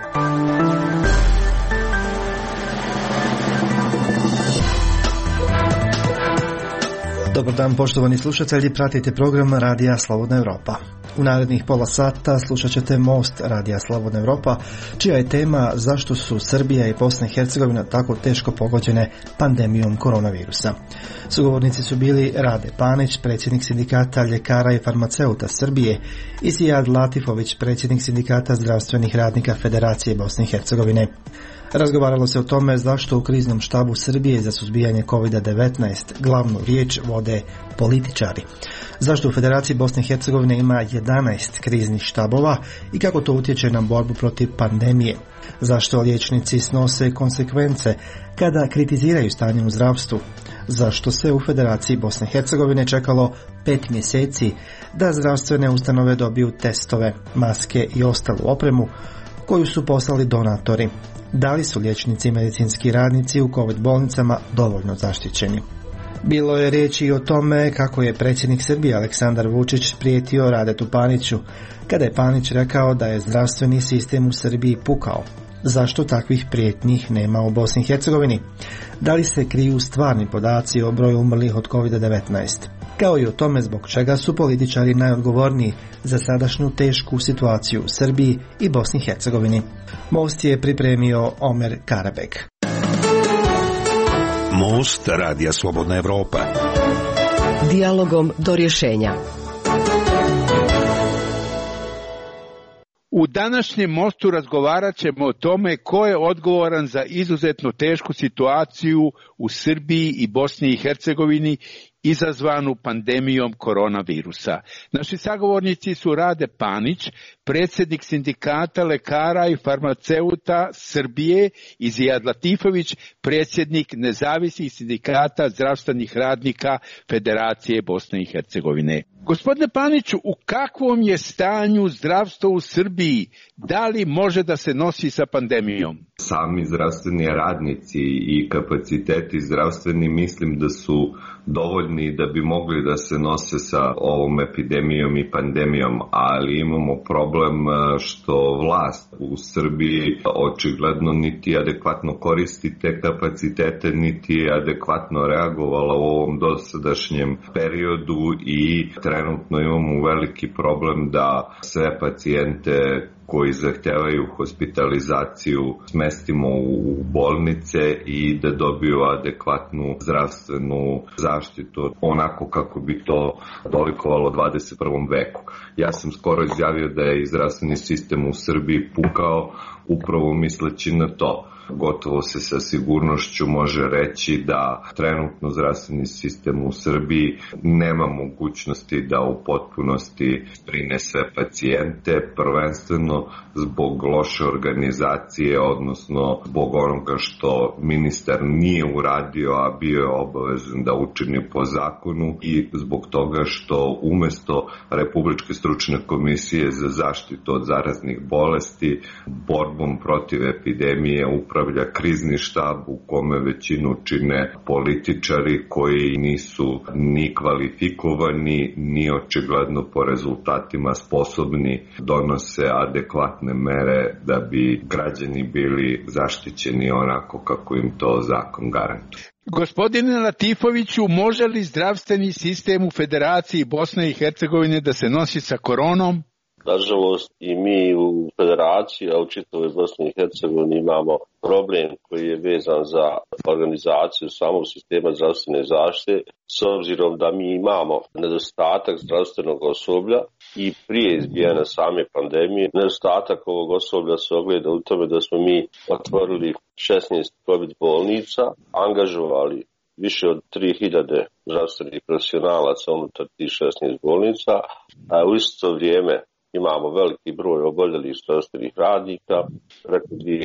Dobar dan poštovani slušatelji, pratite program Radija Slobodna Europa. U narednih pola sata slušat ćete Most Radija Slobodna Europa, čija je tema zašto su Srbija i Bosna i Hercegovina tako teško pogođene pandemijom koronavirusa. Sugovornici su bili Rade Panić, predsjednik sindikata ljekara i farmaceuta Srbije, i Zijad Latifović, predsjednik sindikata zdravstvenih radnika Federacije Bosne i Hercegovine. Razgovaralo se o tome zašto u kriznom štabu Srbije za suzbijanje COVID-19 glavnu riječ vode političari. Zašto u Federaciji Bosne i Hercegovine ima 11 kriznih štabova i kako to utječe na borbu protiv pandemije. Zašto liječnici snose konsekvence kada kritiziraju stanje u zdravstvu. Zašto se u Federaciji Bosne i Hercegovine čekalo 5 mjeseci da zdravstvene ustanove dobiju testove, maske i ostalu opremu koju su poslali donatori. Da li su liječnici i medicinski radnici u COVID bolnicama dovoljno zaštićeni? Bilo je riječi i o tome kako je predsjednik Srbije Aleksandar Vučić prijetio Radetu Paniću, kada je Panić rekao da je zdravstveni sistem u Srbiji pukao. Zašto takvih prijetnji nema u Bosni i Hercegovini? Da li se kriju stvarni podaci o broju umrlih od COVID-19? Kao i o tome zbog čega su političari najodgovorniji za sadašnju tešku situaciju u Srbiji i Bosni i Hercegovini. Most je pripremio Omer Karabek. Most Radija Slobodna Europa. Dijalogom do rješenja. U današnjem mostu razgovarat ćemo o tome ko je odgovoran za izuzetno tešku situaciju u Srbiji i Bosni i Hercegovini izazvanu pandemijom koronavirusa. Naši sagovornici su Rade Panić, predsjednik sindikata lekara i farmaceuta Srbije, i Zijad Latifović, predsjednik nezavisnih sindikata zdravstvenih radnika Federacije Bosne i Hercegovine. Gospodine Paniću, u kakvom je stanju zdravstvo u Srbiji? Da li može da se nosi sa pandemijom? Sami zdravstveni radnici i kapaciteti zdravstveni mislim da su dovoljni da bi mogli da se nose sa ovom epidemijom i pandemijom, ali imamo problem što vlast u Srbiji očigledno niti adekvatno koristi te kapacitete, niti je adekvatno reagovala u ovom dosadašnjem periodu i trenutno imamo veliki problem da sve pacijente koji zahtevaju hospitalizaciju smestimo u bolnice i da dobiju adekvatnu zdravstvenu zaštitu onako kako bi to dolikovalo u 21. veku. Ja sam skoro izjavio da je zdravstveni sistem u Srbiji pukao upravo misleći na to. Gotovo se sa sigurnošću može reći da trenutno zdravstveni sistem u Srbiji nema mogućnosti da u potpunosti zbrine sve pacijente, prvenstveno zbog loše organizacije, odnosno zbog onoga što ministar nije uradio, a bio je obavezan da učini po zakonu, i zbog toga što umjesto Republičke stručne komisije za zaštitu od zaraznih bolesti borbom protiv epidemije upravlja krizni štab u kome većinu čine političari koji nisu ni kvalifikovani, ni očigledno po rezultatima sposobni donose adekvatne mere da bi građani bili zaštićeni onako kako im to zakon garantuje. Gospodine Latifoviću, može li zdravstveni sistem u Federaciji Bosne i Hercegovine da se nosi sa koronom? Nažalost, i mi u Federaciji, a u čitavoj Bosni i Hercegovini imamo problem koji je vezan za organizaciju samog sistema zdravstvene zaštite, s obzirom da mi imamo nedostatak zdravstvenog osoblja i prije izbijanja same pandemije. Nedostatak ovog osoblja se ogleda u tome da smo mi otvorili 16 COVID bolnica, angažovali više od 3000 zdravstvenih profesionalaca unutar tih 16 bolnica, a u isto vrijeme imamo veliki broj oboljelih zdravstvenih radnika, preko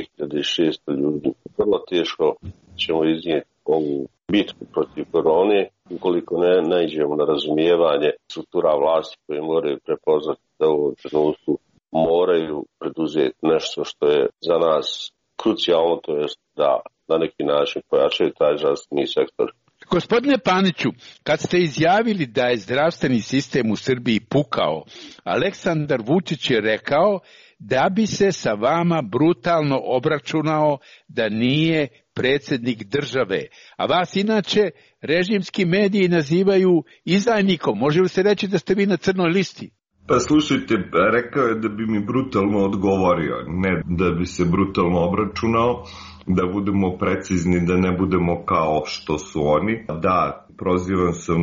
2600 ljudi. Vrlo teško ćemo iznijeti ovu bitku protiv korone ukoliko ne naiđemo na razumijevanje struktura vlasti koje moraju prepoznati da u ovom trenutku moraju preduzeti nešto što je za nas krucijalno, to jest da na neki način pojačaju taj zdravstveni sektor. Gospodine Paniću, kad ste izjavili da je zdravstveni sistem u Srbiji pukao, Aleksandar Vučić je rekao da bi se sa vama brutalno obračunao da nije predsjednik države. A vas inače režimski mediji nazivaju izdajnikom. Može li se reći da ste vi na crnoj listi? Pa slušajte, rekao je da bi mi brutalno odgovorio, ne da bi se brutalno obračunao, da budemo precizni, da ne budemo kao što su oni. Da, prozivan sam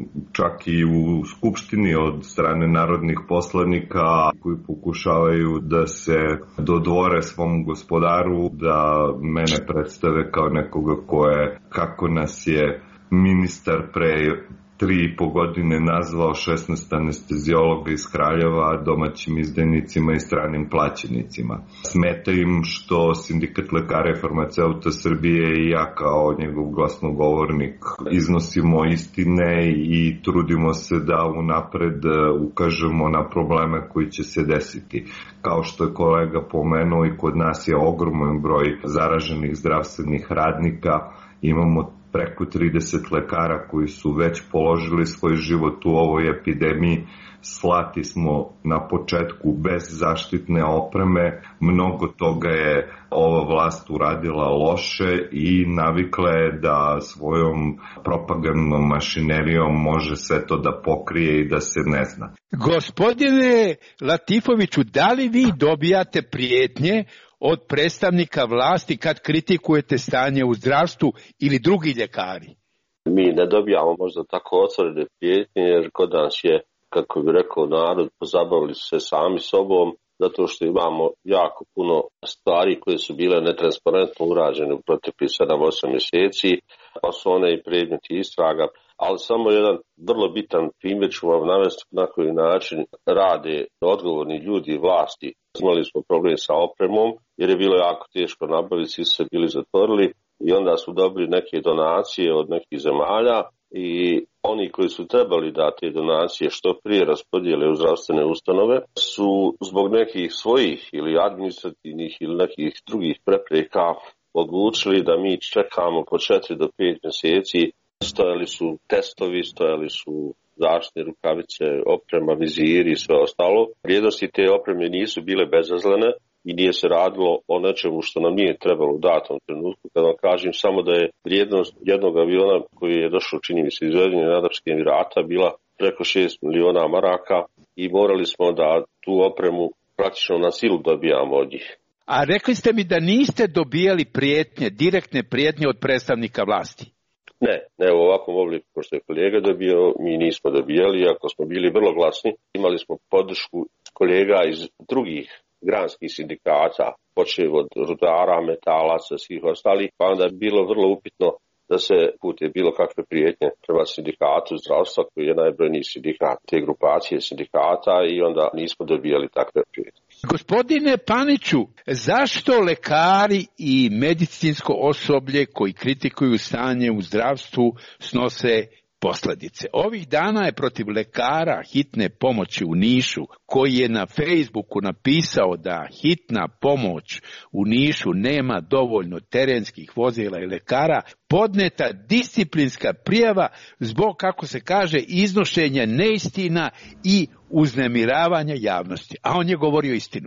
čak i u Skupštini od strane narodnih poslanika koji pokušavaju da se dodvore svom gospodaru, da mene predstave kao nekoga ko je, kako nas je ministar pre 3,5 godine nazvao 16 anestezijologa iz Kraljeva domaćim izdajnicima i stranim plaćenicima. Smeta im što Sindikat lekara i farmaceuta Srbije i ja kao njegov glasnogovornik iznosimo istine i trudimo se da unapred ukažemo na probleme koji će se desiti. Kao što je kolega pomenuo, i kod nas je ogroman broj zaraženih zdravstvenih radnika, imamo preko 30 lekara koji su već položili svoj život u ovoj epidemiji. Slati smo na početku bez zaštitne opreme. Mnogo toga je ova vlast uradila loše i navikla je da svojom propagandnom mašinerijom može sve to da pokrije i da se ne zna. Gospodine Latifoviću, da li vi dobijate prijetnje od predstavnika vlasti kad kritikujete stanje u zdravstvu ili drugi ljekari? Mi ne dobijamo možda tako otvorene prijetnje, jer kod nas je, kako bi rekao narod, pozabavili se sami sobom, zato što imamo jako puno stvari koje su bile netransparentno urađene u proteklih 7-8 mjeseci, pa su one i predmeti istraga. Ali samo jedan vrlo bitan primjer ću vam navesti na koji način rade odgovorni ljudi vlasti. Imali smo problem sa opremom jer je bilo jako teško nabaviti, svi su se bili zatvorili i onda su dobili neke donacije od nekih zemalja i oni koji su trebali da te donacije što prije raspodijele u zdravstvene ustanove su zbog nekih svojih ili administrativnih ili nekih drugih prepreka odlučili da mi čekamo po 4 do 5 mjeseci. Stojali su testovi, stojali su zaštitne rukavice, oprema, viziri i sve ostalo. Vrijednosti te opreme nisu bile bezazlene i nije se radilo o nečemu što nam nije trebalo u datom trenutku. Kad vam kažem samo da je vrijednost jednog aviona koji je došao, čini mi se, iz Ujedinjenih Arapskih Emirata bila preko 6 miliona maraka i morali smo da tu opremu praktično na silu dobijamo od njih. A rekli ste mi da niste dobijali prijetnje, direktne prijetnje od predstavnika vlasti? Ne, u ovakvom obliku kao što je kolega dobio, mi nismo dobijali, iako smo bili vrlo glasni. Imali smo podršku kolega iz drugih granskih sindikata, počev od rudara, metalaca, svih ostalih, pa onda je bilo vrlo upitno da se pute bilo kakve prijetnje prema sindikatu zdravstva, koji je najbrojniji sindikat te grupacije sindikata, i onda nismo dobijali takve prijetnje. Gospodine Paniću, zašto lekari i medicinsko osoblje koji kritikuju stanje u zdravstvu snose posljedice? Ovih dana je protiv lekara hitne pomoći u Nišu, koji je na Facebooku napisao da hitna pomoć u Nišu nema dovoljno terenskih vozila i lekara, podneta disciplinska prijava zbog, kako se kaže, iznošenja neistina i uznemiravanja javnosti. A on je govorio istinu.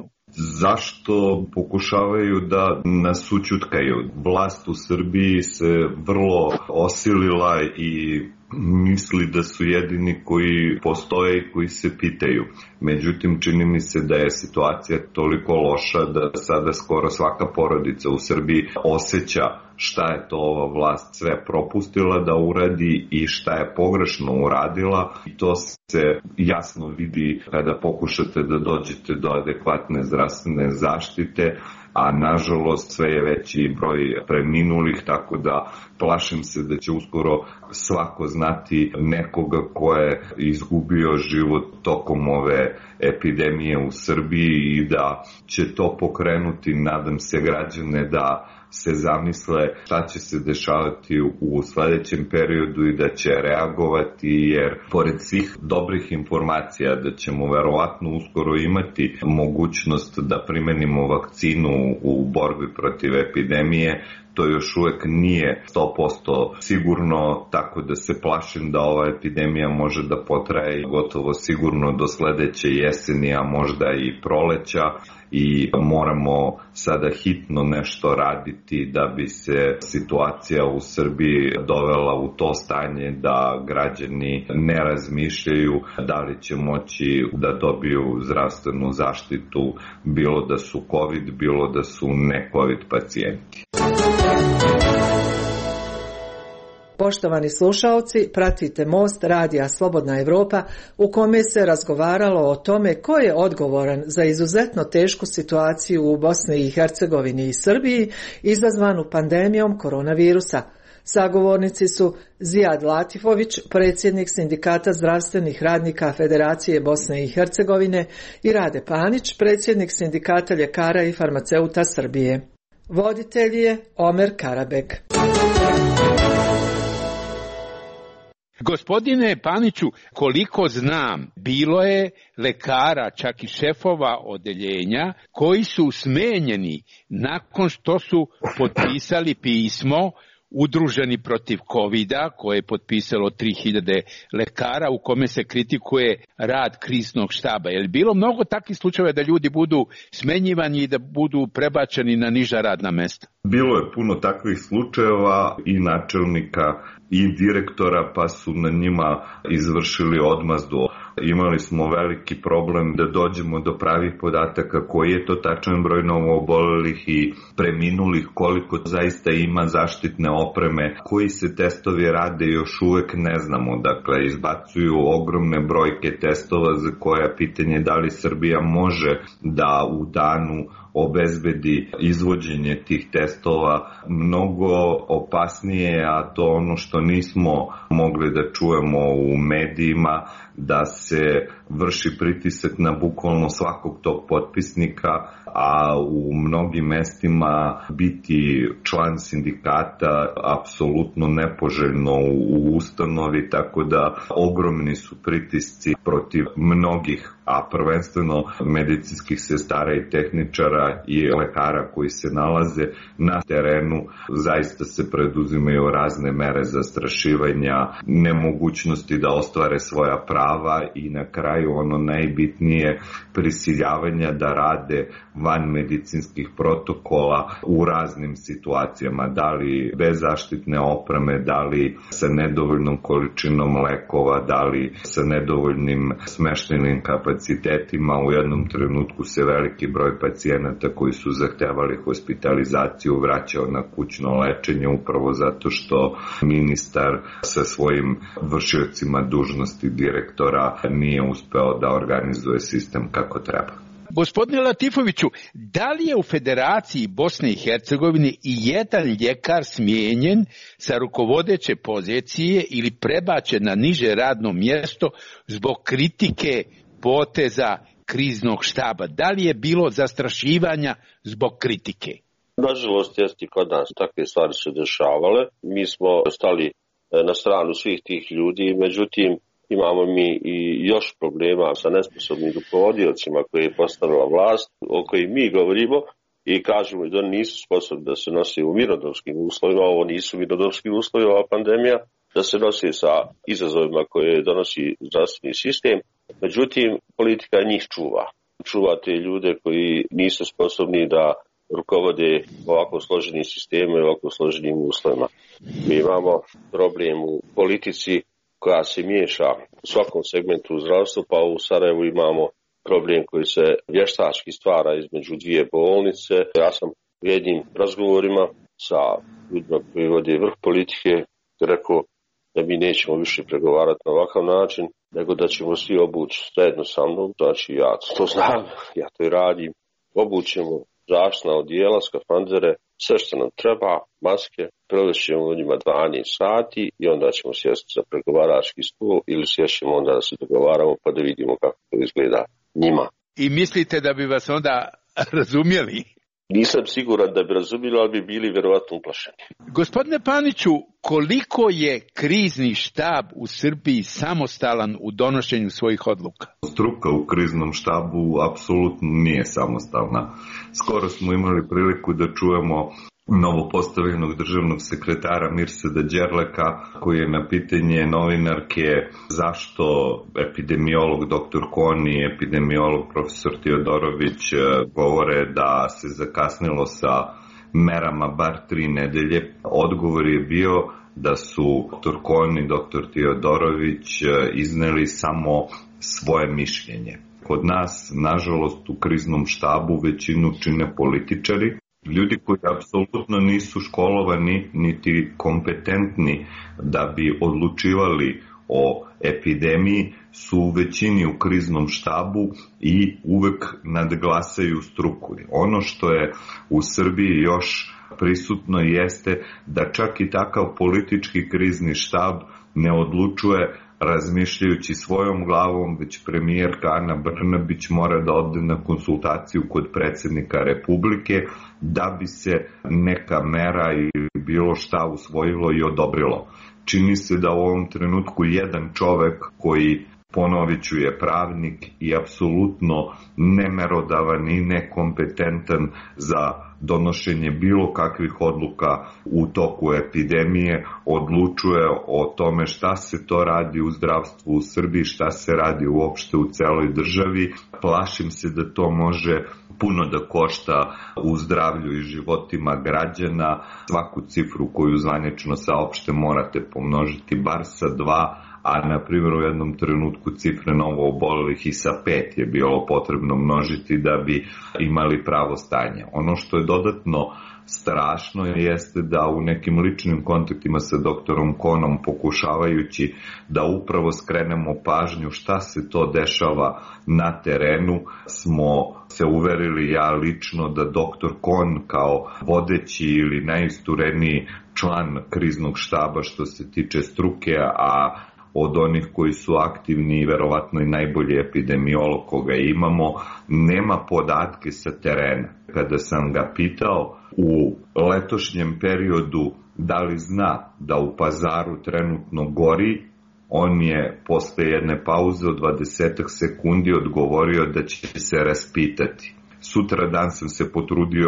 Zašto pokušavaju da nas ućutkaju? Vlast u Srbiji se vrlo osilila i misli da su jedini koji postoje i koji se pitaju. Međutim, čini mi se da je situacija toliko loša da sada skoro svaka porodica u Srbiji osjeća šta je to ova vlast sve propustila da uradi i šta je pogrešno uradila. I to se jasno vidi kada pokušate da dođete do adekvatne zdravstvene zaštite, a nažalost sve je veći broj preminulih, tako da plašim se da će uskoro svako znati nekoga ko je izgubio život tokom ove epidemije u Srbiji i da će to pokrenuti, nadam se, građane da se zamisle šta će se dešavati u sledećem periodu i da će reagovati, jer pored svih dobrih informacija da ćemo verovatno uskoro imati mogućnost da primenimo vakcinu u borbi protiv epidemije, To još uvek nije 100% sigurno, tako da se plašim da ova epidemija može da potraje gotovo sigurno do sledeće jeseni, a možda i proleća. I moramo sada hitno nešto raditi da bi se situacija u Srbiji dovela u to stanje da građani ne razmišljaju da li će moći da dobiju zdravstvenu zaštitu, bilo da su COVID, bilo da su ne COVID pacijenti. Poštovani slušaoci, pratite Most radija Slobodna Evropa u kome se razgovaralo o tome ko je odgovoran za izuzetno tešku situaciju u Bosni i Hercegovini i Srbiji izazvanu pandemijom koronavirusa. Sagovornici su Zijad Latifović, predsjednik Sindikata zdravstvenih radnika Federacije Bosne i Hercegovine, i Rade Panić, predsjednik Sindikata ljekara i farmaceuta Srbije. Voditelj je Omer Karabek. Gospodine Paniću, koliko znam, bilo je lekara, čak i šefova odeljenja, koji su smenjeni nakon što su potpisali pismo udruženi protiv COVID-a, koje je potpisalo 3000 lekara, u kome se kritikuje rad kriznog štaba. Je li bilo mnogo takvih slučajeva da ljudi budu smenjivani i da budu prebačeni na niža radna mesta? Bilo je puno takvih slučajeva i načelnika i direktora, pa su na njima izvršili odmazdu. Imali smo veliki problem da dođemo do pravih podataka koji je to tačan broj novoobolelih i preminulih, koliko zaista ima zaštitne opreme, koji se testovi rade još uvek ne znamo. Dakle, izbacuju ogromne brojke testova za koja pitanje da li Srbija može da u danu obezbedi izvođenje tih testova. Mnogo opasnije, a to ono što nismo mogli da čujemo u medijima, da se vrši pritisak na bukvalno svakog tog potpisnika, a u mnogim mestima biti član sindikata apsolutno nepoželjno u ustanovi, tako da ogromni su pritisci protiv mnogih, a prvenstveno medicinskih sestara i tehničara i lekara koji se nalaze na terenu. Zaista se preduzimaju razne mere zastrašivanja, nemogućnosti da ostvare svoja prava i na kraju ono najbitnije, prisiljavanja da rade van medicinskih protokola u raznim situacijama, da li bez zaštitne opreme, da li sa nedovoljnom količinom lekova, da li sa nedovoljnim smeštenim kapacitetima. U jednom trenutku se veliki broj pacijenata koji su zahtevali hospitalizaciju vraćao na kućno lečenje upravo zato što ministar sa svojim vršiocima dužnosti direktora nije uspeo da organizuje sistem kako treba. Gospodine Latifoviću, da li je u Federaciji Bosne i Hercegovine i jedan ljekar smijenjen sa rukovodeće pozicije ili prebačen na niže radno mjesto zbog kritike poteza kriznog štaba? Da li je bilo zastrašivanja zbog kritike? Nažalost, jeste kod nas takve stvari se dešavale. Mi smo stali na stranu svih tih ljudi, međutim, imamo mi i još problema sa nesposobnim rukovodiocima koje je postavila vlast, o kojim mi govorimo i kažemo da nisu sposobni da se nose u mirnodopskim uslovima. Ovo nisu mirnodopski uslovi, ova pandemija, da se nose sa izazovima koje donosi zdravstveni sistem. Međutim, politika njih čuva. Čuva te ljude koji nisu sposobni da rukovode ovako složenim sistemom i ovako složenim uslovima. Mi imamo problem u politici koja se miješa u svakom segmentu u zdravstvu, pa u Sarajevu imamo problem koji se vještački stvara između dvije bolnice. Ja sam u jednim razgovorima sa ljudima koji vode vrh politike rekao da mi nećemo više pregovarati na ovakav način, nego da ćemo svi obući zajedno sa mnom, znači ja to znam, ja to i radim, obućemo zaštitna odijela, skafandere, sve što nam treba, maske, provešćemo u njima 12 sati i onda ćemo sjesti za pregovarački stol ili sješćemo onda da se dogovaramo pa da vidimo kako to izgleda njima. I mislite da bi vas onda razumjeli? Nisam siguran da bi razumjeli, ali bi bili vjerovatno uplašeni. Gospodine Paniću, koliko je krizni štab u Srbiji samostalan u donošenju svojih odluka? Struka u kriznom štabu apsolutno nije samostalna. Skoro smo imali priliku da čujemo novopostavljenog državnog sekretara Mirsada Đerleka, koji je na pitanje novinarke zašto epidemiolog dr. Kon i epidemiolog profesor Tiodorović govore da se zakasnilo sa merama bar 3 nedelje. Odgovor je bio da su dr. Kon i dr. Tiodorović izneli samo svoje mišljenje. Kod nas, nažalost, u kriznom štabu većinu čine političari, ljudi koji apsolutno nisu školovani niti kompetentni da bi odlučivali o epidemiji, su u većini u kriznom štabu i uvek nadglasaju struku. Ono što je u Srbiji još prisutno jeste da čak i takav politički krizni štab ne odlučuje razmišljajući svojom glavom, već premijerka Ana Brnabić mora da ode na konsultaciju kod predsjednika Republike da bi se neka mera ili bilo šta usvojilo i odobrilo. Čini se da u ovom trenutku jedan čovek koji, ponovit ću, je pravnik i apsolutno nemerodavan i nekompetentan za donošenje bilo kakvih odluka u toku epidemije, odlučuje o tome šta se to radi u zdravstvu u Srbiji, šta se radi uopšte u celoj državi. Plašim se da to može puno da košta u zdravlju i životima građana. Svaku cifru koju zvanično saopšte morate pomnožiti bar sa 2, a na primjer u jednom trenutku cifre novo obolelih i sa 5 je bilo potrebno množiti da bi imali pravo stanje. Ono što je dodatno strašno jeste da u nekim ličnim kontaktima sa doktorom Konom, pokušavajući da upravo skrenemo pažnju šta se to dešava na terenu, smo se uverili, ja lično, da doktor Kon kao vodeći ili najistureniji član kriznog štaba što se tiče struke, a od onih koji su aktivni i verovatno i najbolji epidemiolog koga imamo, nema podatke sa terena. Kada sam ga pitao u letošnjem periodu da li zna da u Pazaru trenutno gori, on je posle jedne pauze od 20 sekundi odgovorio da će se raspitati. Sutra dan sam se potrudio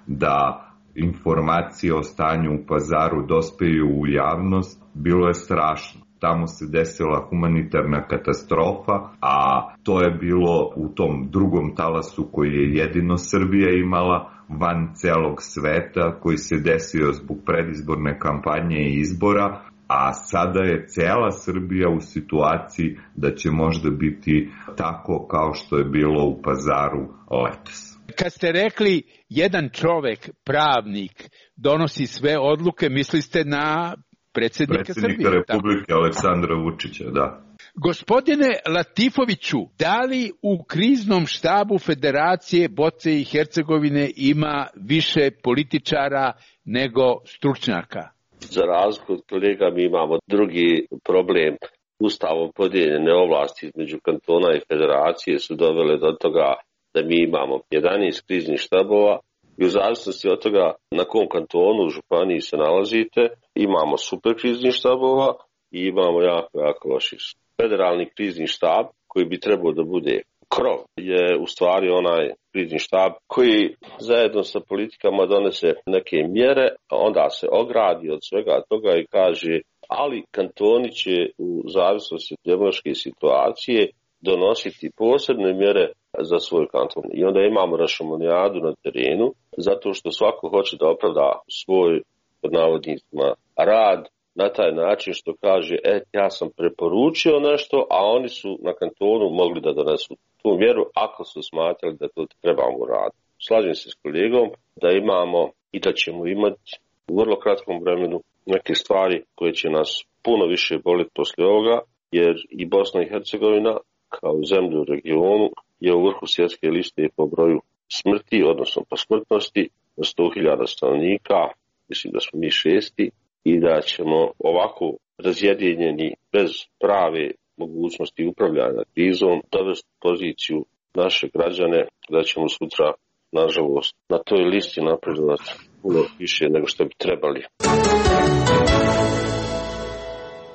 da informacije o stanju u Pazaru dospeju u javnost. Bilo je strašno. Tamo se desila humanitarna katastrofa, a to je bilo u tom drugom talasu koji je jedino Srbija imala van celog sveta, koji se desio zbog predizborne kampanje i izbora, a sada je cela Srbija u situaciji da će možda biti tako kao što je bilo u Pazaru letos. Kad ste rekli jedan čovek, pravnik, donosi sve odluke, mislili ste na predsjednika Srbije, Republike tako? Aleksandra Vučića, da. Gospodine Latifoviću, da li u kriznom štabu Federacije Bosne i Hercegovine ima više političara nego stručnjaka? Za razliku od kolega mi imamo drugi problem. Ustavom podijeljene ovlasti između kantona i federacije su dovele do toga da mi imamo 11 kriznih štabova i u zavisnosti od toga na kom kantonu u županiji se nalazite, imamo super kriznih štabova i imamo jako loših. Federalni krizni štab koji bi trebao da bude krov je u stvari onaj krizni štab koji zajedno sa politikama donese neke mjere, a onda se ogradi od svega toga i kaže ali kantoni će u zavisnosti od epidemiološke situacije donositi posebne mjere za svoj kanton. I onda imamo rašomonijadu na terenu, zato što svako hoće da opravda svoj, pod navodnicima, rad na taj način što kaže, ja sam preporučio nešto, a oni su na kantonu mogli da donesu tu mjeru ako su smatrali da to trebamo raditi. Slažem se s kolegom da imamo i da ćemo imati u vrlo kratkom vremenu neke stvari koje će nas puno više boliti poslije ovoga, jer i Bosna i Hercegovina kao zemlja u regionu je u vrhu svjetske liste po broju smrti, odnosno po smrtnosti, na 100.000 stanovnika, mislim da smo mi 6. i da ćemo ovako razjedinjeni bez prave mogućnosti upravljanja krizom dovesti poziciju naše građane da ćemo sutra, nažalost, na toj listi napredovati puno više nego što bi trebali.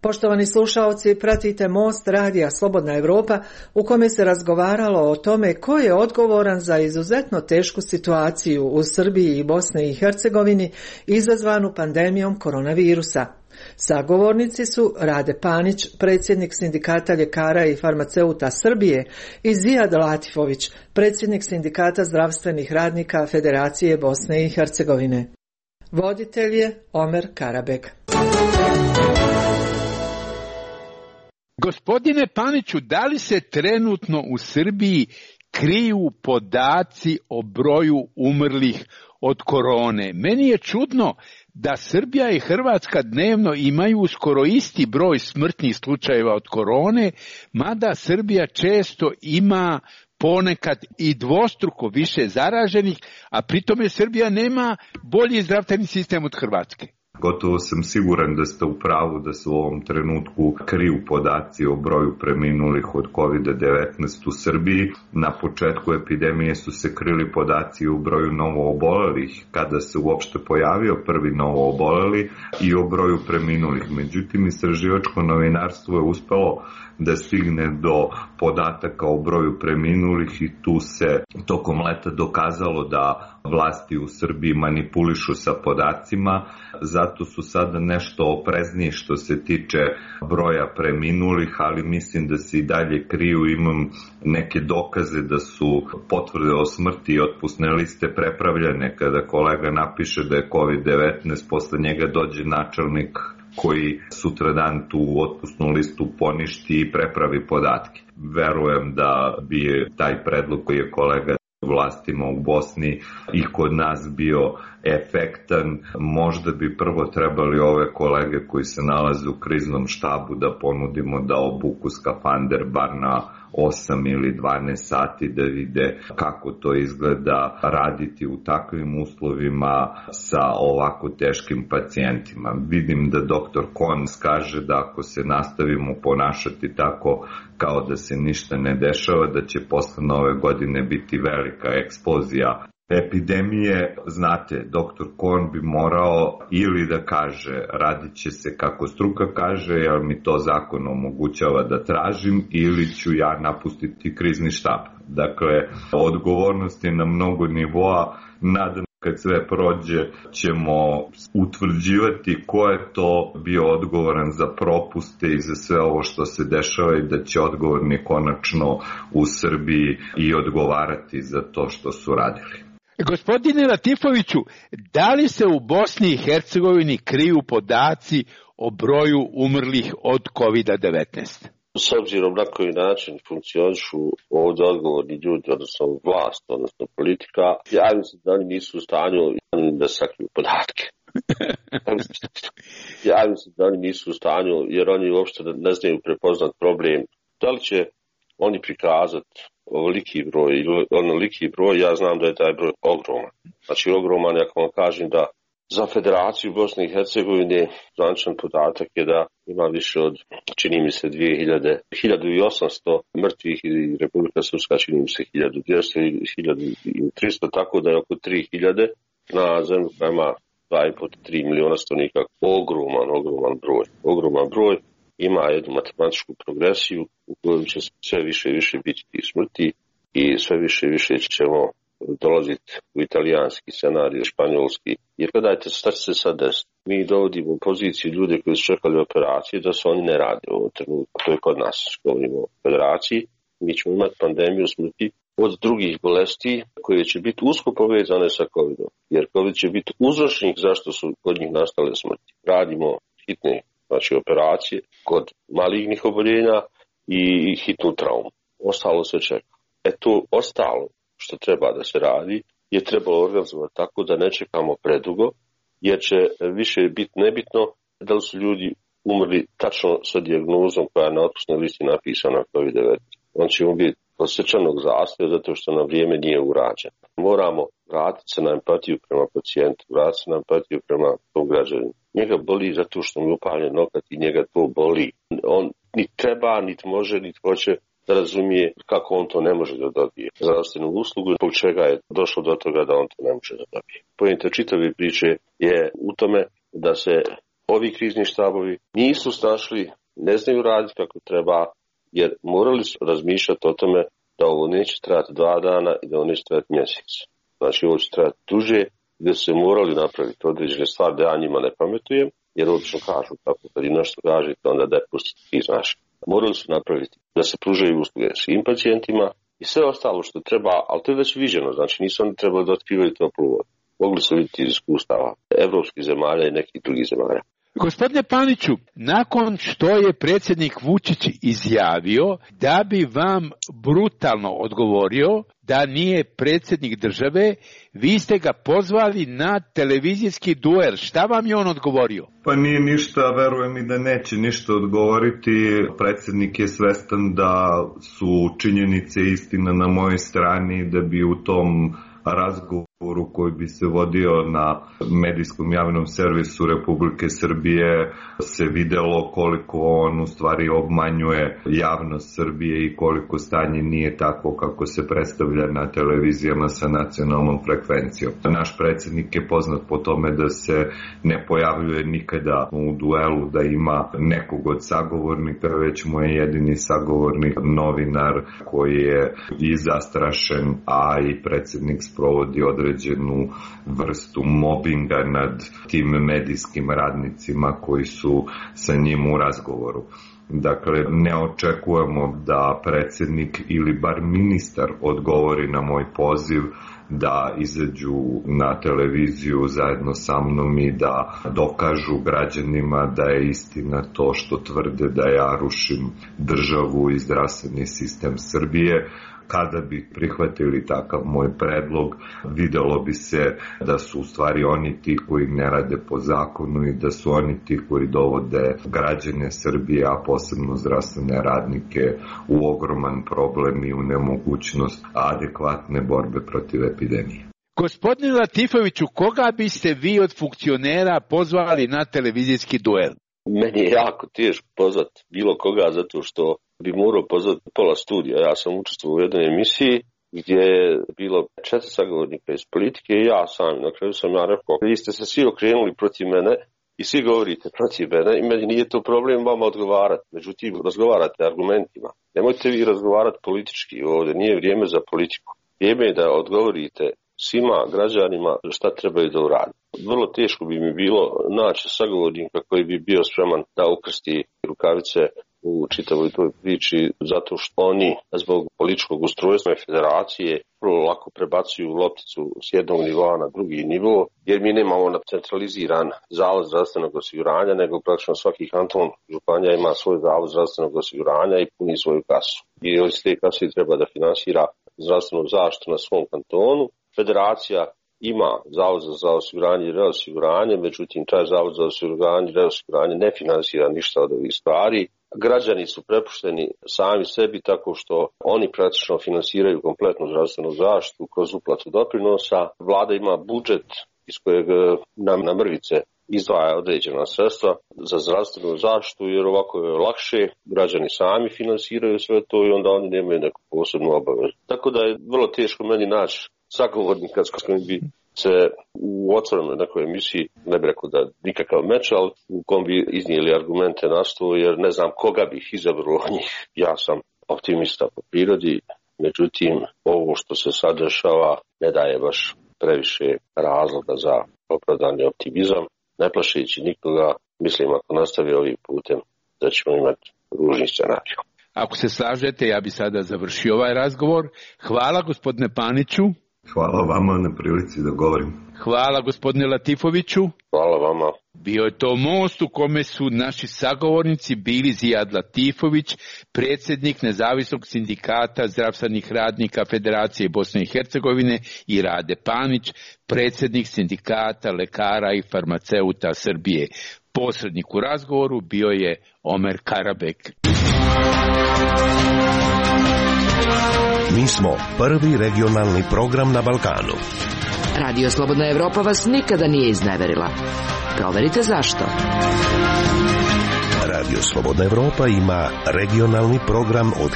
Poštovani slušaoci, pratite Most radija Slobodna Evropa u kome se razgovaralo o tome ko je odgovoran za izuzetno tešku situaciju u Srbiji i Bosni i Hercegovini izazvanu pandemijom koronavirusa. Sagovornici su Rade Panić, predsjednik Sindikata ljekara i farmaceuta Srbije, i Zijad Latifović, predsjednik Sindikata zdravstvenih radnika Federacije Bosne i Hercegovine. Voditelj je Omer Karabek. Gospodine Paniću, da li se trenutno u Srbiji kriju podaci o broju umrlih od korone? Meni je čudno da Srbija i Hrvatska dnevno imaju skoro isti broj smrtnih slučajeva od korone, mada Srbija često ima ponekad i dvostruko više zaraženih, a pritome Srbija nema bolji zdravstveni sistem od Hrvatske. Gotovo sam siguran da ste u pravu da se u ovom trenutku kriju podaci o broju preminulih od COVID-19 u Srbiji. Na početku epidemije su se krili podaci o broju novoobolelih, kada se uopšte pojavio prvi novooboleli, i o broju preminulih. Međutim, istraživačko novinarstvo je uspelo da stigne do podataka o broju preminulih i tu se tokom leta dokazalo da vlasti u Srbiji manipulišu sa podacima, zato su sada nešto oprezniji što se tiče broja preminulih, ali mislim da se i dalje kriju. Imam neke dokaze da su potvrde o smrti i otpusne liste prepravljene. Kada kolega napiše da je COVID-19, posle njega dođe načelnik koji sutradan tu otpusnu listu poništi i prepravi podatke. Verujem da bi taj predlog koji je kolega vlastima u Bosni i kod nas bio efektan. Možda bi prvo trebali ove kolege koji se nalaze u kriznom štabu da ponudimo da obuku skafander bar na 8 ili 12 sati da vide kako to izgleda raditi u takvim uslovima sa ovako teškim pacijentima. Vidim da dr. Kons kaže da ako se nastavimo ponašati tako kao da se ništa ne dešava, da će posle nove godine biti velika eksplozija epidemije. Znate, dr. Kon bi morao ili da kaže radit će se kako struka kaže, jer mi to zakon omogućava da tražim, ili ću ja napustiti krizni štab. Dakle, odgovornost je na mnogo nivoa. Nadam kad sve prođe ćemo utvrđivati ko je to bio odgovoran za propuste i za sve ovo što se dešava i da će odgovorni konačno u Srbiji i odgovarati za to što su radili. Gospodine Latifoviću, da li se u Bosni i Hercegovini kriju podaci o broju umrlih od COVID-19? S obzirom na koji način funkcionišu ovdje odgovorni ljudi, odnosno vlast, odnosno politika, ja mislim da oni nisu u stanju da sakriju podatke. Ja mislim da oni nisu u stanju, jer oni uopšte ne znaju prepoznat problem. Da li će oni prikazati ovoliki broj ili onoliki broj, ja znam da je taj broj ogroman. Znači ogroman, ako vam kažem da za Federaciju Bosne i Hercegovine zvaničan podatak je da ima više od, čini mi se, 1800 mrtvih i Republika Srpska čini mi se 1200 i 1300, tako da je oko 3000 na zemlju koja ima 2,5-3 miliona stanovnika. Ogroman broj. Ima jednu matematičku progresiju u kojoj će sve više i više biti tih smrti i sve više i više ćemo dolaziti u italijanski scenarij, španjolski. Jer gledajte, šta će se sad desiti? Mi dovodimo u poziciju ljude koji su čekali operacije da se oni ne rade u ovom trenutku. To je kod nas, govorimo o federaciji. Mi ćemo imati pandemiju smrti od drugih bolesti koje će biti usko povezane sa COVID-om. Jer COVID će biti uzročnik zašto su kod njih nastale smrti. Radimo hitne operacije kod malignih oboljenja i hitnu traumu. Ostalo se čeka. To ostalo što treba da se radi je trebalo organizovati tako da ne čekamo predugo, jer će više biti nebitno da li su ljudi umrli tačno sa dijagnozom koja je na otpusnoj listi napisana COVID-19. On će biti od srčanog zastoja zato što na vrijeme nije urađen. Moramo vratiti se na empatiju prema pacijentu, vratiti se na empatiju prema tom građaninu. Njega boli zato što mu je upaljen nokat i njega to boli. On ni treba, niti može, niti hoće da razumije kako on to ne može da dobije zdravstvenu uslugu, zbog čega je došlo do toga da on to ne može da dobije. Poenta čitave priče je u tome da se ovi krizni štabovi nisu snašli, ne znaju raditi kako treba, jer morali su razmišljati o tome da ovo neće trajati 2 dana i da ovo neće trajati mjesec. Znači ovo će trajati duže, gdje su se morali napraviti određene stvari da ja njima ne pametujem, jer obično kažu tako, kad im nešto kažete, onda da je pustiti ti znaš. Morali su napraviti da se pružaju usluge svim pacijentima i sve ostalo što treba, ali to je već viđeno, znači nisu oni trebali da otkrivaju toplu vodu. Mogli su vidjeti iz iskustava evropskih zemalja i nekih drugih zemalja. Gospodine Paniću, nakon što je predsjednik Vučić izjavio da bi vam brutalno odgovorio da nije predsjednik države, vi ste ga pozvali na televizijski duel. Šta vam je on odgovorio? Pa nije ništa, verujem i da neće ništa odgovoriti. Predsjednik je svestan da su činjenice istina na mojoj strani, da bi u tom razgovoru koji bi se vodio na medijskom javnom servisu Republike Srbije se videlo koliko on u stvari obmanjuje javnost Srbije i koliko stanje nije tako kako se predstavlja na televizijama sa nacionalnom frekvencijom. Naš predsjednik je poznat po tome da se ne pojavljuje nikada u duelu, da ima nekog od sagovornika, već mu je jedini sagovornik novinar koji je i zastrašen, a i predsjednik sprovodi određenu vrstu mobinga nad tim medijskim radnicima koji su sa njim u razgovoru. Dakle, ne očekujemo da predsjednik ili bar ministar odgovori na moj poziv da izađu na televiziju zajedno sa mnom i da dokažu građanima da je istina to što tvrde da ja rušim državu i zdravstveni sistem Srbije. Kada bi prihvatili takav moj predlog, videlo bi se da su u stvari oni ti koji ne rade po zakonu i da su oni ti koji dovode građane Srbije, a posebno zdravstvene radnike, u ogroman problem i u nemogućnost adekvatne borbe protiv epidemije. Gospodine Latifoviću, koga biste vi od funkcionera pozvali na televizijski duel? Meni je jako teško pozvati bilo koga zato što bi morao pozvati pola studija. Ja sam učestvovao u jednoj emisiji gdje je bilo 4 sagovornika iz politike i ja sam. Na kraju sam ja rekao, vi ste se svi okrenuli protiv mene i svi govorite protiv mene i meni nije to problem vama odgovarati. Međutim, razgovarate argumentima. Nemojte vi razgovarati politički ovdje, nije vrijeme za politiku. Vrijeme je da odgovorite svima građanima šta trebaju da uradi. Vrlo teško bi mi bilo naći sagovornika koji bi bio spreman da ukrsti rukavice u čitavoj toj priči, zato što oni zbog političkog ustrojstva i federacije vrlo lako prebacuju lopticu s jednog nivoa na drugi nivo, jer mi nemamo centraliziran zavod zdravstvenog osiguranja, nego praktično svaki kanton županija ima svoj zavod zdravstvenog osiguranja i puni svoju kasu. I iz te kase treba da finansira zdravstvenu zaštitu na svom kantonu. Federacija ima zavod za osiguranje i reosiguranje, međutim taj zavod za osiguranje i reosiguranje ne finansira ništa od ovih stvari. Građani su prepušteni sami sebi tako što oni praktično finansiraju kompletnu zdravstvenu zaštitu kroz uplatu doprinosa. Vlada ima budžet iz kojeg na mrvice izdvaja određena sredstva za zdravstvenu zaštitu, jer ovako je lakše, građani sami finansiraju sve to i onda oni nemaju neku posebnu obavezu. Tako da je vrlo teško meni naći sagovornika s kojim bi se u otvorenoj nekoj emisiji, ne bih rekao da nikakav meč, ali u kom bi iznijeli argumente na stolu, jer ne znam koga bih izabrao od njih. Ja sam optimista po prirodi, međutim ovo što se sad dešava ne daje baš previše razloga za opravdani optimizam. Ne plašeći nikoga, mislim ako nastavi ovim putem da ćemo imati ružni scenarij. Ako se slažete, ja bi sada završio ovaj razgovor. Hvala gospodine Paniću. Hvala vama na prilici da govorim. Hvala gospodine Latifoviću. Hvala vama. Bio je to most u kome su naši sagovornici bili Zijad Latifović, predsjednik Nezavisnog sindikata zdravstvenih radnika Federacije Bosne i Hercegovine, i Rade Panić, predsjednik sindikata lekara i farmaceuta Srbije. Posrednik u razgovoru bio je Omer Karabek. Mi smo prvi regionalni program na Balkanu. Radio Slobodna Evropa vas nikada nije izneverila. Proverite zašto. Radio Slobodna Evropa ima regionalni program od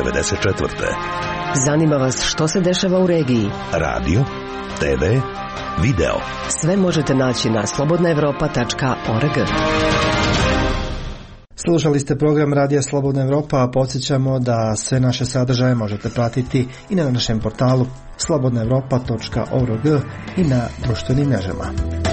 1994. Zanima vas što se dešava u regiji? Radio, TV, video. Sve možete naći na slobodnaevropa.org. Slušali ste program Radija Slobodna Evropa, a podsjećamo da sve naše sadržaje možete pratiti i na našem portalu slobodnaevropa.org i na društvenim mrežama.